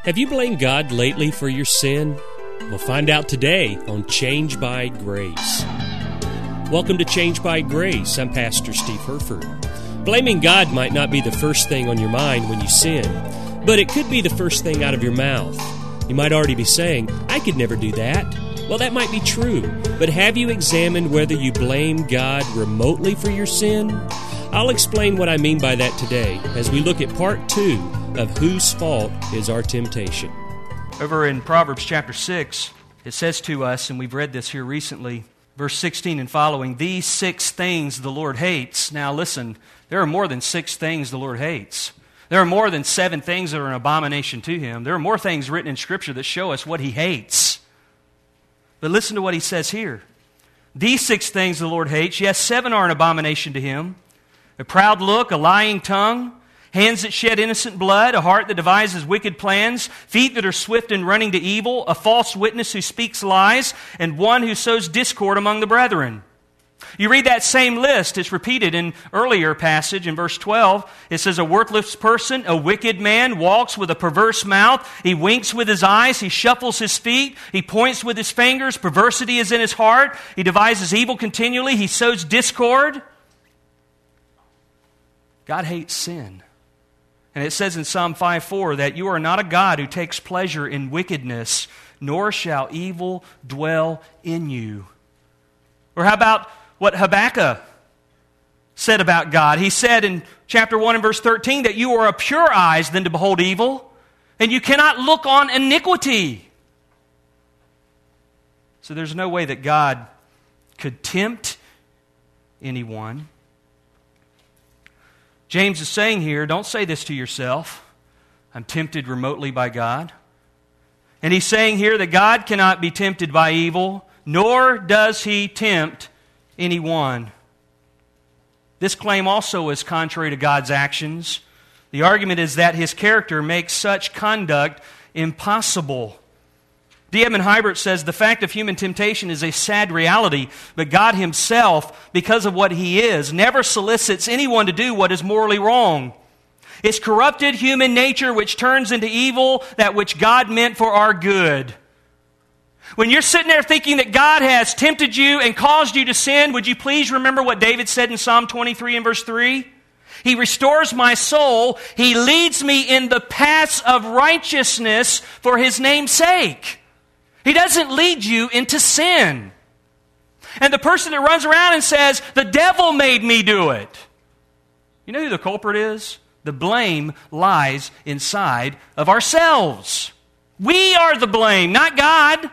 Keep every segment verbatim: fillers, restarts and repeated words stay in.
Have you blamed God lately for your sin? We'll find out today on Change by Grace. Welcome to Change by Grace. I'm Pastor Steve Herford. Blaming God might not be the first thing on your mind when you sin, but it could be the first thing out of your mouth. You might already be saying, I could never do that. Well, that might be true, but have you examined whether you blame God remotely for your sin? I'll explain what I mean by that today as we look at part two of Whose Fault is Our Temptation. Over in Proverbs chapter six, it says to us, and we've read this here recently, verse sixteen and following, these six things the Lord hates. Now listen, there are more than six things the Lord hates. There are more than seven things that are an abomination to Him. There are more things written in Scripture that show us what He hates. But listen to what He says here. These six things the Lord hates, yes, seven are an abomination to Him. A proud look, a lying tongue, hands that shed innocent blood, a heart that devises wicked plans, feet that are swift in running to evil, a false witness who speaks lies, and one who sows discord among the brethren. You read that same list, it's repeated in earlier passage in verse twelve. It says, a worthless person, a wicked man, walks with a perverse mouth. He winks with his eyes. He shuffles his feet. He points with his fingers. Perversity is in his heart. He devises evil continually. He sows discord. God hates sin. And it says in Psalm five four that you are not a God who takes pleasure in wickedness, nor shall evil dwell in you. Or how about what Habakkuk said about God? He said in chapter one and verse thirteen that you are of purer eyes than to behold evil, and you cannot look on iniquity. So there's no way that God could tempt anyone. James is saying here, don't say this to yourself. I'm tempted remotely by God. And he's saying here that God cannot be tempted by evil, nor does He tempt anyone. This claim also is contrary to God's actions. The argument is that His character makes such conduct impossible. D. Edmond Hybert says, the fact of human temptation is a sad reality, but God Himself, because of what He is, never solicits anyone to do what is morally wrong. It's corrupted human nature which turns into evil that which God meant for our good. When you're sitting there thinking that God has tempted you and caused you to sin, would you please remember what David said in Psalm twenty-three and verse three? He restores my soul. He leads me in the paths of righteousness for His name's sake. He doesn't lead you into sin. And the person that runs around and says, the devil made me do it. You know who the culprit is? The blame lies inside of ourselves. We are the blame, not God.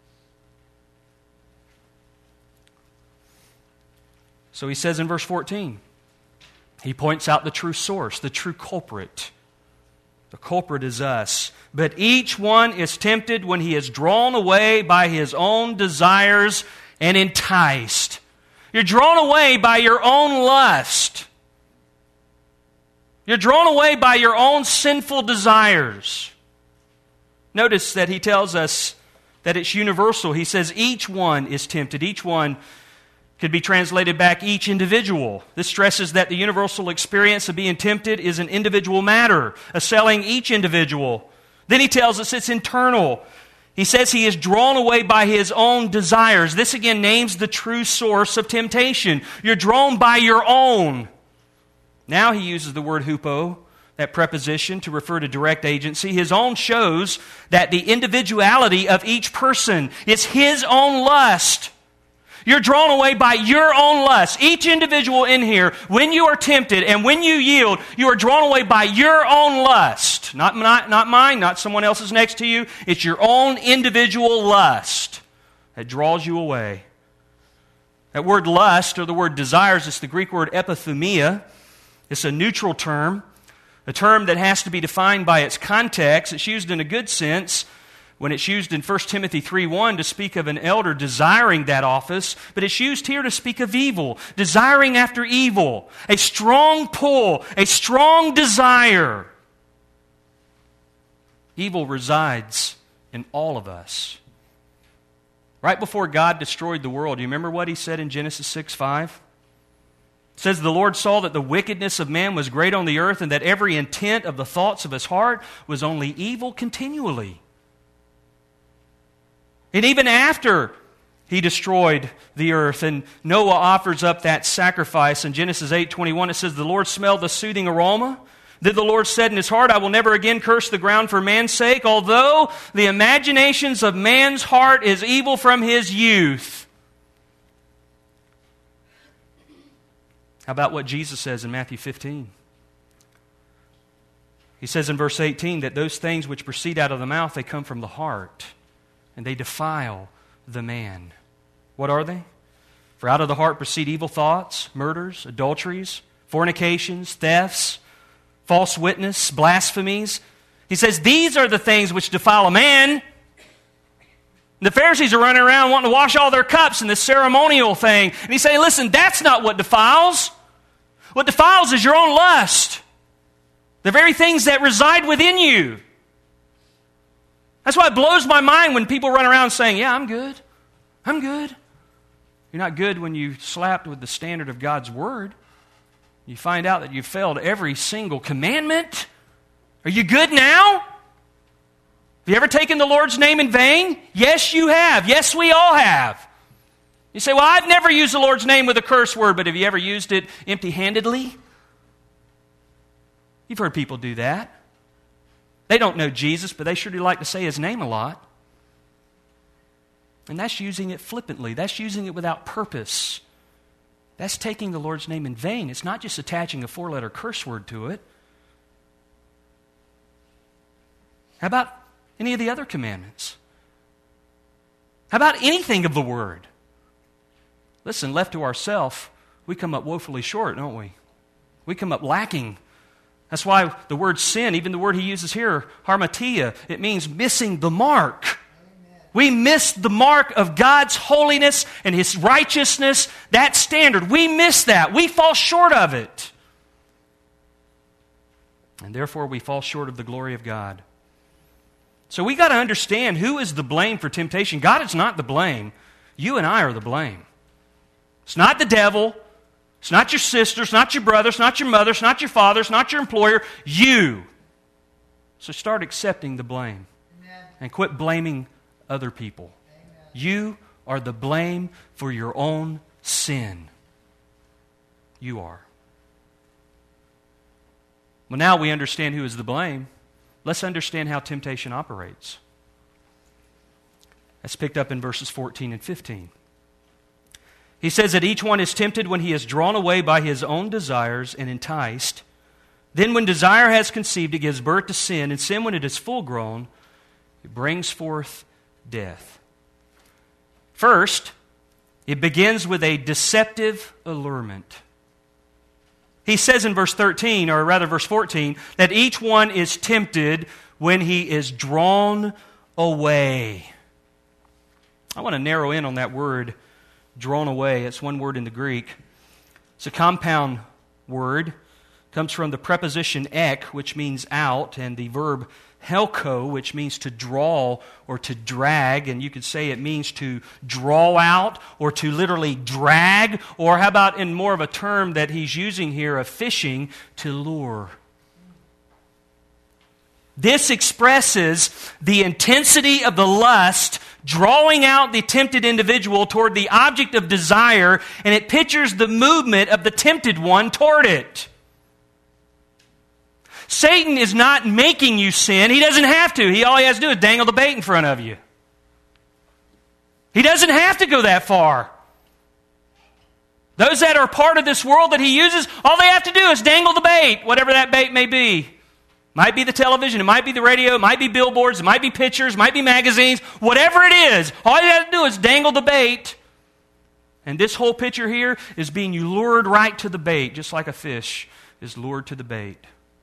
So he says in verse fourteen, he points out the true source, the true culprit. The culprit is us. But each one is tempted when he is drawn away by his own desires and enticed. You're drawn away by your own lust. You're drawn away by your own sinful desires. Notice that he tells us that it's universal. He says each one is tempted. Each one could be translated back, each individual. This stresses that the universal experience of being tempted is an individual matter, assailing each individual. Then he tells us it's internal. He says he is drawn away by his own desires. This again names the true source of temptation. You're drawn by your own. Now he uses the word hupo, that preposition, to refer to direct agency. His own shows that the individuality of each person is his own lust. You're drawn away by your own lust. Each individual in here, when you are tempted and when you yield, you are drawn away by your own lust. Not, not, not mine, not someone else's next to you. It's your own individual lust that draws you away. That word lust, or the word desires, is the Greek word epithumia. It's a neutral term, a term that has to be defined by its context. It's used in a good sense when it's used in First Timothy three one to speak of an elder desiring that office, but it's used here to speak of evil, desiring after evil, a strong pull, a strong desire. Evil resides in all of us. Right before God destroyed the world, do you remember what He said in Genesis six five? It says, the Lord saw that the wickedness of man was great on the earth, and that every intent of the thoughts of his heart was only evil continually. And even after he destroyed the earth, and Noah offers up that sacrifice in Genesis eight twenty-one, it says, the Lord smelled the soothing aroma. Then the Lord said in his heart, I will never again curse the ground for man's sake, although the imaginations of man's heart is evil from his youth. How about what Jesus says in Matthew fifteen? He says in verse eighteen that those things which proceed out of the mouth, they come from the heart, and they defile the man. What are they? For out of the heart proceed evil thoughts, murders, adulteries, fornications, thefts, false witness, blasphemies. He says these are the things which defile a man. The Pharisees are running around wanting to wash all their cups in this ceremonial thing. And he's saying, listen, that's not what defiles. What defiles is your own lust. The very things that reside within you. That's why it blows my mind when people run around saying, yeah, I'm good. I'm good. You're not good when you slapped with the standard of God's Word. You find out that you've failed every single commandment. Are you good now? Have you ever taken the Lord's name in vain? Yes, you have. Yes, we all have. You say, well, I've never used the Lord's name with a curse word, but have you ever used it empty-handedly? You've heard people do that. They don't know Jesus, but they sure do like to say His name a lot. And that's using it flippantly. That's using it without purpose. That's taking the Lord's name in vain. It's not just attaching a four-letter curse word to it. How about any of the other commandments? How about anything of the Word? Listen, left to ourselves, we come up woefully short, don't we? We come up lacking. That's why the word sin, even the word he uses here, harmatia, it means missing the mark. Amen. We miss the mark of God's holiness and His righteousness, that standard. We miss that. We fall short of it. And therefore we fall short of the glory of God. So we got to understand who is the blame for temptation. God is not the blame. You and I are the blame. It's not the devil. It's not your sister, it's not your brother, it's not your mother, it's not your father, it's not your employer, you. So start accepting the blame. Amen. And quit blaming other people. Amen. You are the blame for your own sin. You are. Well, now we understand who is the blame. Let's understand how temptation operates. That's picked up in verses fourteen and fifteen. He says that each one is tempted when he is drawn away by his own desires and enticed. Then when desire has conceived, it gives birth to sin. And sin, when it is full grown, it brings forth death. First, it begins with a deceptive allurement. He says in verse thirteen, or rather verse fourteen, that each one is tempted when he is drawn away. I want to narrow in on that word, drawn away. It's one word in the Greek. It's a compound word. It comes from the preposition ek, which means out, and the verb helko, which means to draw or to drag. And you could say it means to draw out or to literally drag. Or how about in more of a term that he's using here of fishing, to lure. This expresses the intensity of the lust drawing out the tempted individual toward the object of desire, and it pictures the movement of the tempted one toward it. Satan is not making you sin. He doesn't have to. He all he has to do is dangle the bait in front of you. He doesn't have to go that far. Those that are part of this world that he uses, all they have to do is dangle the bait, whatever that bait may be. Might be the television, it might be the radio, it might be billboards, it might be pictures, it might be magazines, whatever it is. All you have to do is dangle the bait. And this whole picture here is being lured right to the bait, just like a fish is lured to the bait.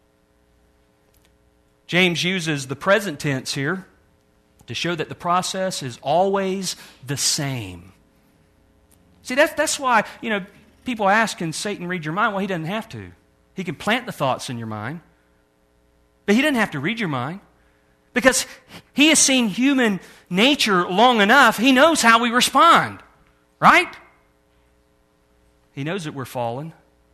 James uses the present tense here to show that the process is always the same. See, that's, that's why, you know, people ask, can Satan read your mind? Well, he doesn't have to. He can plant the thoughts in your mind. But he doesn't have to read your mind. Because he has seen human nature long enough, he knows how we respond. Right? He knows that we're fallen.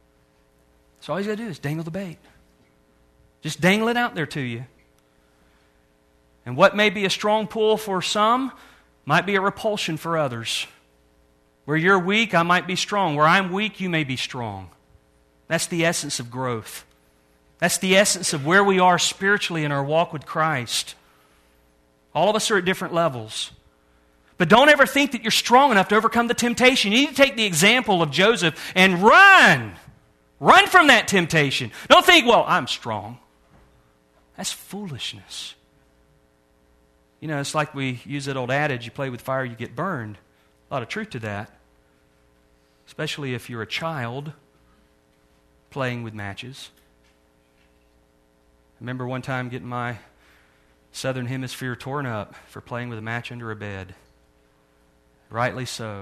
So all he's got to do is dangle the bait. Just dangle it out there to you. And what may be a strong pull for some might be a repulsion for others. Where you're weak, I might be strong. Where I'm weak, you may be strong. That's the essence of growth. That's the essence of where we are spiritually in our walk with Christ. All of us are at different levels. But don't ever think that you're strong enough to overcome the temptation. You need to take the example of Joseph and run. Run from that temptation. Don't think, well, I'm strong. That's foolishness. You know, it's like we use that old adage, you play with fire, you get burned. A lot of truth to that. Especially if you're a child playing with matches. I remember one time getting my southern hemisphere torn up for playing with a match under a bed. Rightly so.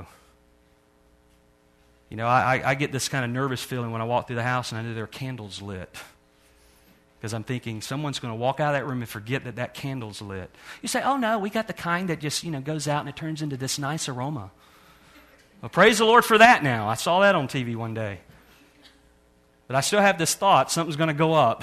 You know, I, I get this kind of nervous feeling when I walk through the house and I know there are candles lit. Because I'm thinking someone's going to walk out of that room and forget that that candle's lit. You say, oh no, we got the kind that just, you know, goes out and it turns into this nice aroma. Well, praise the Lord for that now. I saw that on T V one day. But I still have this thought, something's going to go up.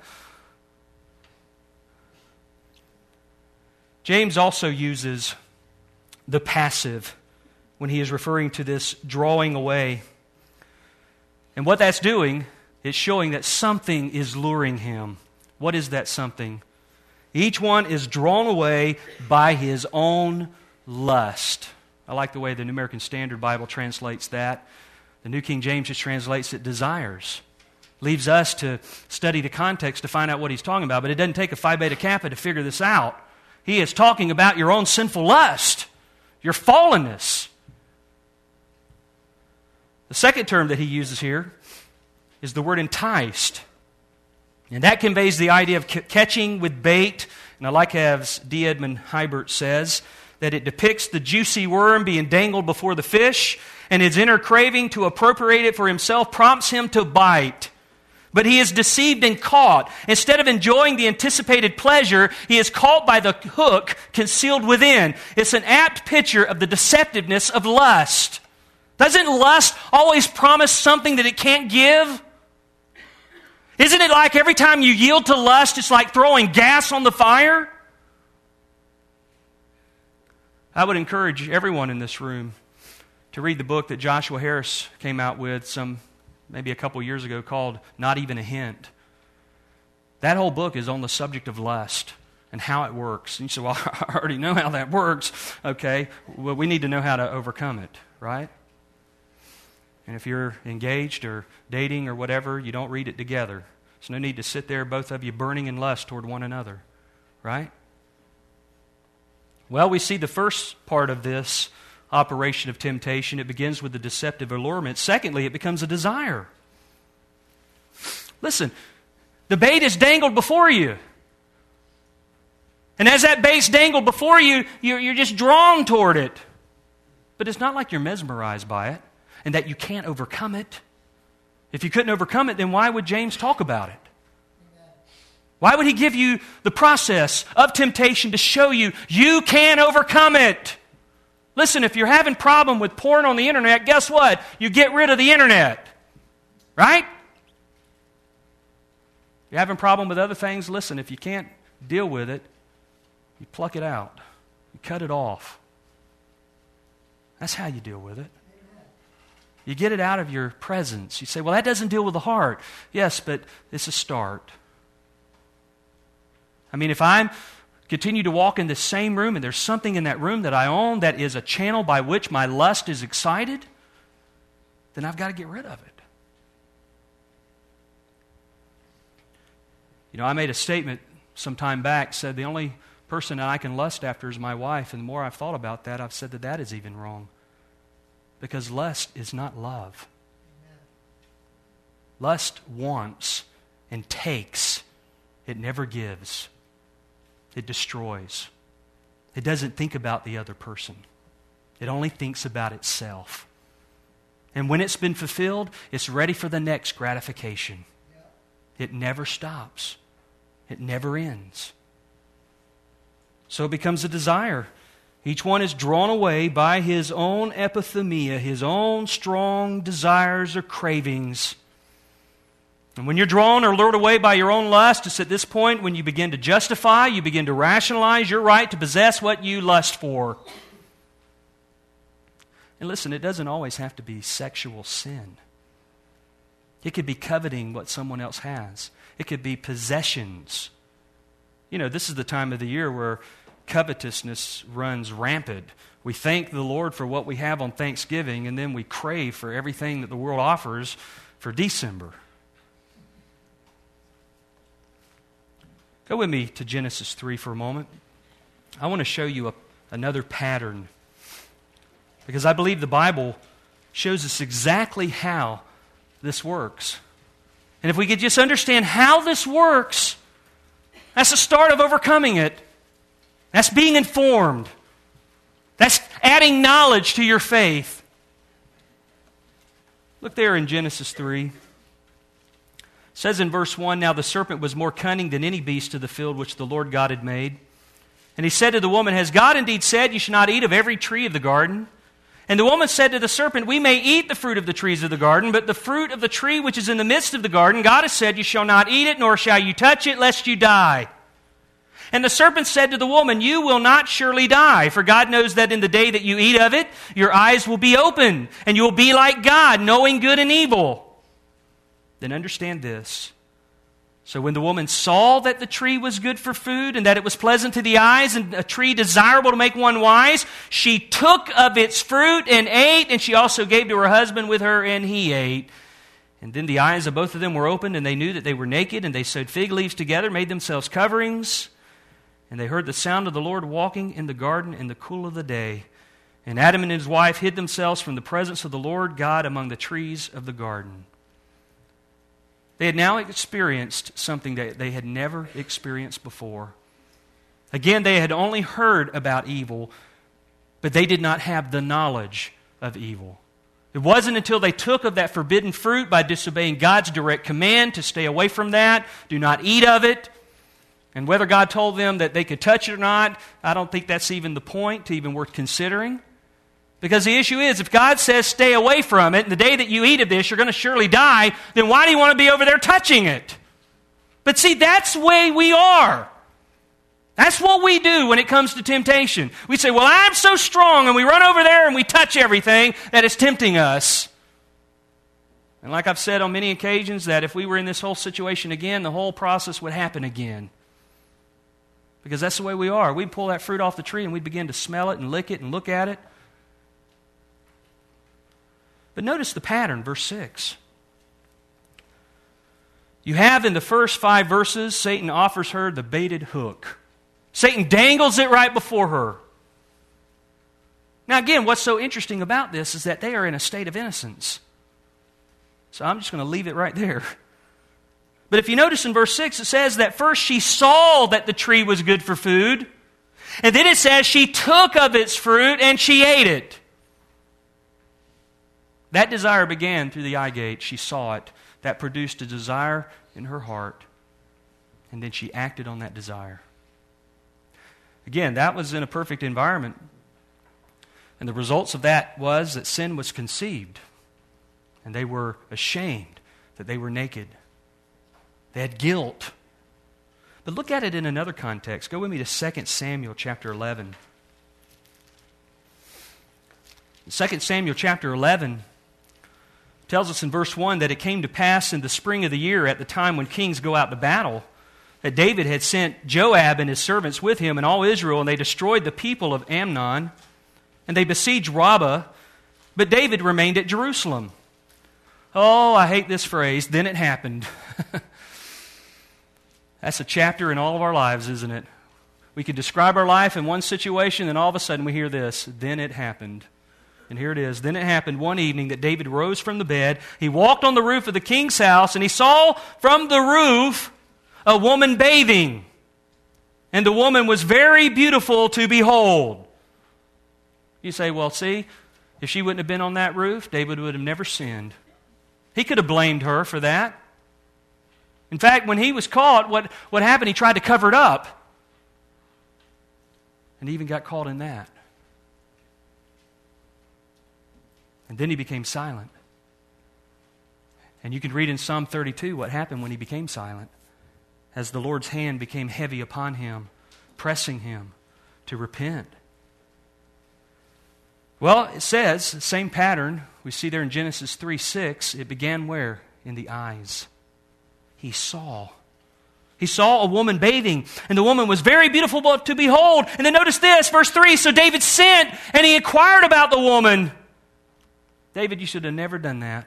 James also uses the passive when he is referring to this drawing away. And what that's doing, it's showing that something is luring him. What is that something? Each one is drawn away by his own lust. I like the way the New American Standard Bible translates that. The New King James just translates it desires. Leaves us to study the context to find out what he's talking about, but it doesn't take a Phi Beta Kappa to figure this out. He is talking about your own sinful lust, your fallenness. The second term that he uses here is the word enticed. And that conveys the idea of c- catching with bait. And I like as D. Edmund Hibert says, that it depicts the juicy worm being dangled before the fish, and his inner craving to appropriate it for himself prompts him to bite. But he is deceived and caught. Instead of enjoying the anticipated pleasure, he is caught by the hook concealed within. It's an apt picture of the deceptiveness of lust. Doesn't lust always promise something that it can't give? Isn't it like every time you yield to lust, it's like throwing gas on the fire? I would encourage everyone in this room to read the book that Joshua Harris came out with some maybe a couple years ago called Not Even a Hint. That whole book is on the subject of lust and how it works. And you say, well, I already know how that works. Okay, well, we need to know how to overcome it, right? And if you're engaged or dating or whatever, you don't read it together. There's no need to sit there, both of you, burning in lust toward one another, right? Well, we see the first part of this operation of temptation. It begins with the deceptive allurement. Secondly, it becomes a desire. Listen, the bait is dangled before you. And as that bait's dangled before you, you're, you're just drawn toward it. But it's not like you're mesmerized by it and that you can't overcome it. If you couldn't overcome it, then why would James talk about it? Why would he give you the process of temptation to show you you can overcome it? Listen, if you're having a problem with porn on the internet, guess what? You get rid of the internet. Right? You're having a problem with other things? Listen, if you can't deal with it, you pluck it out. You cut it off. That's how you deal with it. You get it out of your presence. You say, well, that doesn't deal with the heart. Yes, but it's a start. I mean, if I continue to walk in the same room and there's something in that room that I own that is a channel by which my lust is excited, then I've got to get rid of it. You know, I made a statement some time back, said the only person that I can lust after is my wife, and the more I've thought about that, I've said that that is even wrong. Because lust is not love. Amen. Lust wants and takes. It never gives. It destroys. It doesn't think about the other person. It only thinks about itself. And when it's been fulfilled, it's ready for the next gratification. Yeah. It never stops. It never ends. So it becomes a desire. Each one is drawn away by his own epithemia, his own strong desires or cravings. And when you're drawn or lured away by your own lust, it's at this point when you begin to justify, you begin to rationalize your right to possess what you lust for. And listen, it doesn't always have to be sexual sin. It could be coveting what someone else has. It could be possessions. You know, this is the time of the year where covetousness runs rampant. We thank the Lord for what we have on Thanksgiving, and then we crave for everything that the world offers for December. Go with me to Genesis three for a moment. I want to show you a, another pattern, because I believe the Bible shows us exactly how this works. And if we could just understand how this works, that's the start of overcoming it. That's being informed. That's adding knowledge to your faith. Look there in Genesis three. It says in verse one, "Now the serpent was more cunning than any beast of the field which the Lord God had made. And he said to the woman, 'Has God indeed said, you shall not eat of every tree of the garden?' And the woman said to the serpent, 'We may eat the fruit of the trees of the garden, but the fruit of the tree which is in the midst of the garden, God has said, you shall not eat it, nor shall you touch it, lest you die.' And the serpent said to the woman, 'You will not surely die, for God knows that in the day that you eat of it, your eyes will be open, and you will be like God, knowing good and evil.' Then understand this. So when the woman saw that the tree was good for food, and that it was pleasant to the eyes, and a tree desirable to make one wise, she took of its fruit and ate, and she also gave to her husband with her, and he ate. And then the eyes of both of them were opened, and they knew that they were naked, and they sewed fig leaves together, made themselves coverings. And they heard the sound of the Lord walking in the garden in the cool of the day. And Adam and his wife hid themselves from the presence of the Lord God among the trees of the garden." They had now experienced something that they had never experienced before. Again, they had only heard about evil, but they did not have the knowledge of evil. It wasn't until they took of that forbidden fruit by disobeying God's direct command to stay away from that, do not eat of it. And whether God told them that they could touch it or not, I don't think that's even the point to even worth considering. Because the issue is, if God says stay away from it, and the day that you eat of this, you're going to surely die, then why do you want to be over there touching it? But see, that's the way we are. That's what we do when it comes to temptation. We say, well, I'm so strong, and we run over there and we touch everything that is tempting us. And like I've said on many occasions, that if we were in this whole situation again, the whole process would happen again. Because that's the way we are. We'd pull that fruit off the tree and we'd begin to smell it and lick it and look at it. But notice the pattern, verse six. You have in the first five verses, Satan offers her the baited hook. Satan dangles it right before her. Now again, what's so interesting about this is that they are in a state of innocence. So I'm just going to leave it right there. But if you notice in verse six, it says that first she saw that the tree was good for food. And then it says she took of its fruit and she ate it. That desire began through the eye gate. She saw it. That produced a desire in her heart. And then she acted on that desire. Again, that was in a perfect environment. And the results of that was that sin was conceived. And they were ashamed that they were naked. They had guilt. But look at it in another context. Go with me to Second Samuel chapter eleven. Second Samuel chapter eleven tells us in verse one that it came to pass in the spring of the year, at the time when kings go out to battle, that David had sent Joab and his servants with him and all Israel, and they destroyed the people of Ammon, and they besieged Rabbah, but David remained at Jerusalem. Oh, I hate this phrase, then it happened. That's a chapter in all of our lives, isn't it? We can describe our life in one situation, and all of a sudden we hear this, then it happened. And here it is. Then it happened one evening that David rose from the bed. He walked on the roof of the king's house, and he saw from the roof a woman bathing. And the woman was very beautiful to behold. You say, well, see, if she wouldn't have been on that roof, David would have never sinned. He could have blamed her for that. In fact, when he was caught, what, what happened? He tried to cover it up. And he even got caught in that. And then he became silent. And you can read in Psalm thirty-two what happened when he became silent, as the Lord's hand became heavy upon him, pressing him to repent. Well, it says, same pattern, we see there in Genesis three six, it began where? In the eyes. He saw. He saw a woman bathing, and the woman was very beautiful to behold. And then notice this, verse three, so David sent, and he inquired about the woman. David, you should have never done that.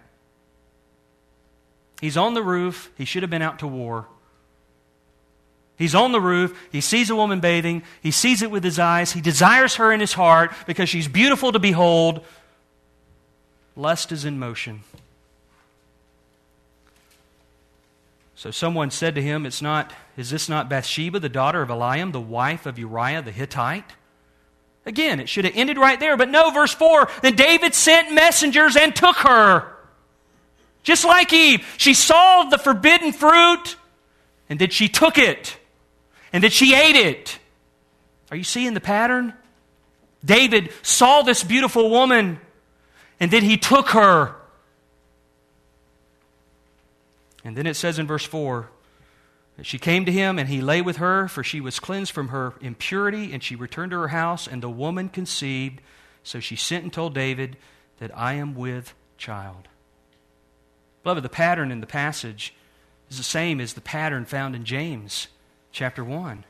He's on the roof. He should have been out to war. He's on the roof. He sees a woman bathing. He sees it with his eyes. He desires her in his heart because she's beautiful to behold. Lust is in motion. So someone said to him, "It's not. Is this not Bathsheba, the daughter of Eliam, the wife of Uriah the Hittite?" Again, it should have ended right there. But no, verse four, then David sent messengers and took her. Just like Eve, she saw the forbidden fruit, and then she took it, and then she ate it. Are you seeing the pattern? David saw this beautiful woman, and then he took her. And then it says in verse four, that she came to him, and he lay with her, for she was cleansed from her impurity, and she returned to her house, and the woman conceived. So she sent and told David that I am with child. Beloved, the pattern in the passage is the same as the pattern found in James chapter one.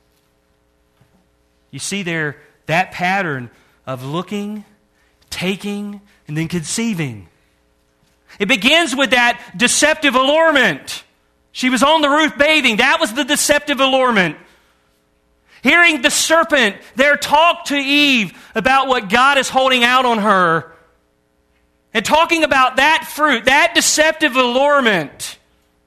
You see there that pattern of looking, taking, and then conceiving. It begins with that deceptive allurement. She was on the roof bathing. That was the deceptive allurement. Hearing the serpent there talk to Eve about what God is holding out on her. And talking about that fruit, that deceptive allurement.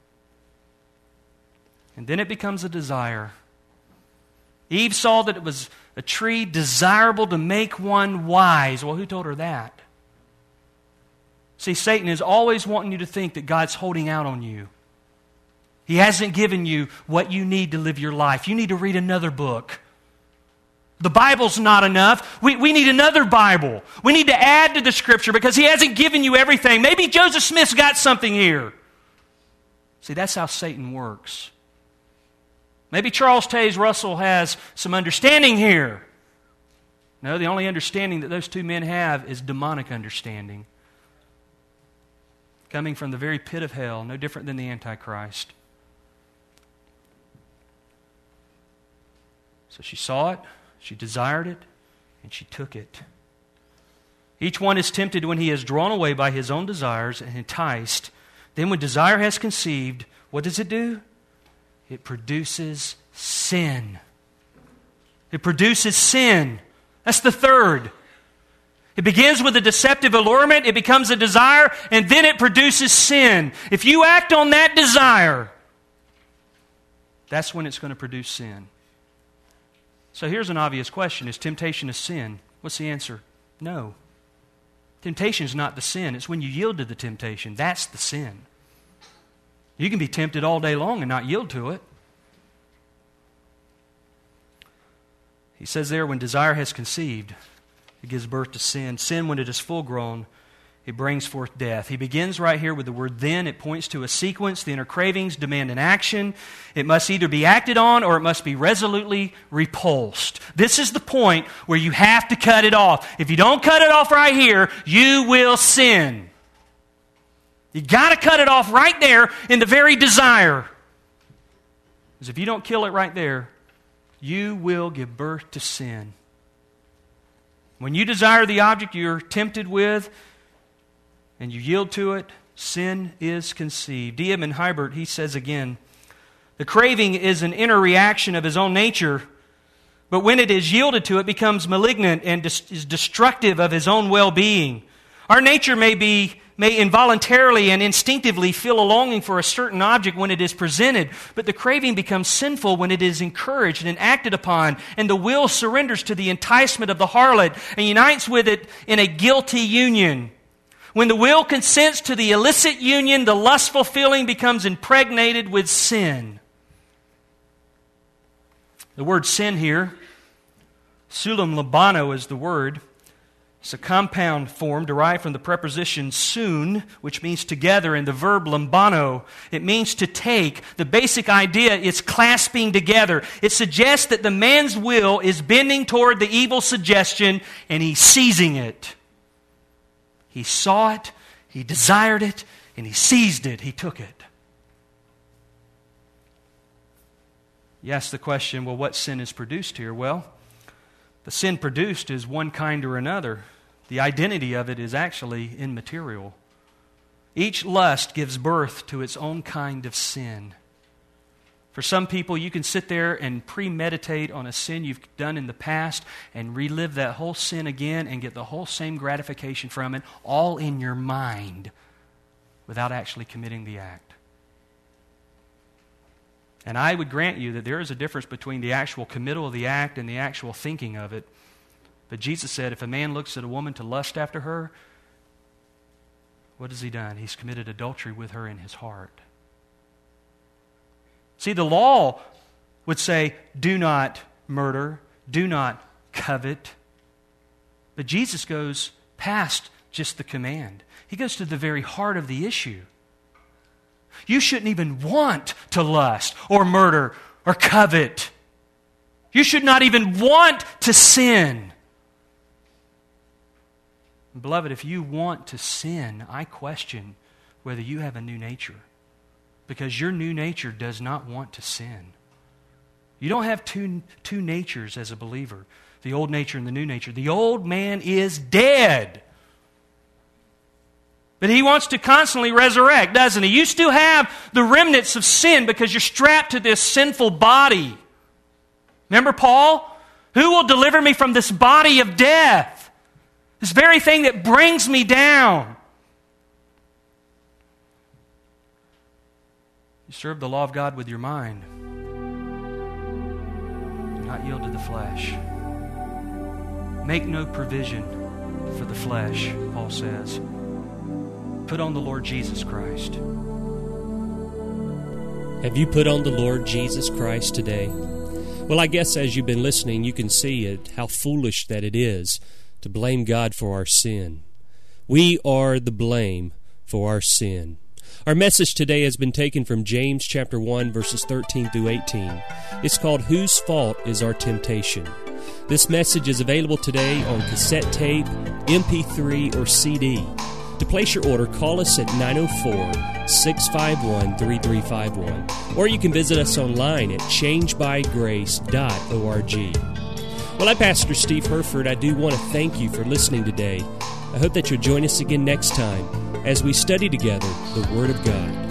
And then it becomes a desire. Eve saw that it was a tree desirable to make one wise. Well, who told her that? See, Satan is always wanting you to think that God's holding out on you. He hasn't given you what you need to live your life. You need to read another book. The Bible's not enough. We, we need another Bible. We need to add to the Scripture because He hasn't given you everything. Maybe Joseph Smith's got something here. See, that's how Satan works. Maybe Charles Taze Russell has some understanding here. No, the only understanding that those two men have is demonic understanding. Coming from the very pit of hell, no different than the Antichrist. So she saw it. She desired it, and she took it. Each one is tempted when he is drawn away by his own desires and enticed. Then when desire has conceived, what does it do? It produces sin. It produces sin. That's the third. It begins with a deceptive allurement, it becomes a desire, and then it produces sin. If you act on that desire, that's when it's going to produce sin. So here's an obvious question. Is temptation a sin? What's the answer? No. Temptation is not the sin. It's when you yield to the temptation. That's the sin. You can be tempted all day long and not yield to it. He says there, when desire has conceived, it gives birth to sin. Sin, when it is full grown, it brings forth death. He begins right here with the word then. It points to a sequence. The inner cravings demand an action. It must either be acted on or it must be resolutely repulsed. This is the point where you have to cut it off. If you don't cut it off right here, you will sin. You got to cut it off right there in the very desire. Because if you don't kill it right there, you will give birth to sin. When you desire the object you're tempted with, and you yield to it, sin is conceived. D. Edmond Hiebert, he says again, the craving is an inner reaction of his own nature, but when it is yielded to, it becomes malignant and is destructive of his own well-being. Our nature may be may involuntarily and instinctively feel a longing for a certain object when it is presented, but the craving becomes sinful when it is encouraged and acted upon, and the will surrenders to the enticement of the harlot and unites with it in a guilty union. When the will consents to the illicit union, the lustful feeling becomes impregnated with sin. The word sin here, sulam labano is the word. It's a compound form derived from the preposition soon, which means together, and the verb lambano. It means to take. The basic idea is clasping together. It suggests that the man's will is bending toward the evil suggestion, and he's seizing it. He saw it, he desired it, and he seized it. He took it. You ask the question, well, what sin is produced here? Well, the sin produced is one kind or another. The identity of it is actually immaterial. Each lust gives birth to its own kind of sin. For some people, you can sit there and premeditate on a sin you've done in the past and relive that whole sin again and get the whole same gratification from it, all in your mind, without actually committing the act. And I would grant you that there is a difference between the actual committal of the act and the actual thinking of it. But Jesus said, if a man looks at a woman to lust after her, what has he done? He's committed adultery with her in his heart. See, the law would say, do not murder, do not covet. But Jesus goes past just the command. He goes to the very heart of the issue. You shouldn't even want to lust or murder or covet. You should not even want to sin. Beloved, if you want to sin, I question whether you have a new nature. Because your new nature does not want to sin. You don't have two, two natures as a believer. The old nature and the new nature. The old man is dead. But he wants to constantly resurrect, doesn't he? You still have the remnants of sin because you're strapped to this sinful body. Remember Paul? Who will deliver me from this body of death? This very thing that brings me down. You serve the law of God with your mind. Do not yield to the flesh. Make no provision for the flesh, Paul says. Put on the Lord Jesus Christ. Have you put on the Lord Jesus Christ today? Well, I guess as you've been listening, you can see it, how foolish that it is to blame God for our sin. We are the blame for our sin. Our message today has been taken from James chapter one, verses thirteen through eighteen. It's called, Whose Fault is Our Temptation? This message is available today on cassette tape, M P three, or C D. To place your order, call us at nine oh four, six five one, three three five one, or you can visit us online at change by grace dot org. Well, I'm Pastor Steve Herford. I do want to thank you for listening today. I hope that you'll join us again next time as we study together the Word of God.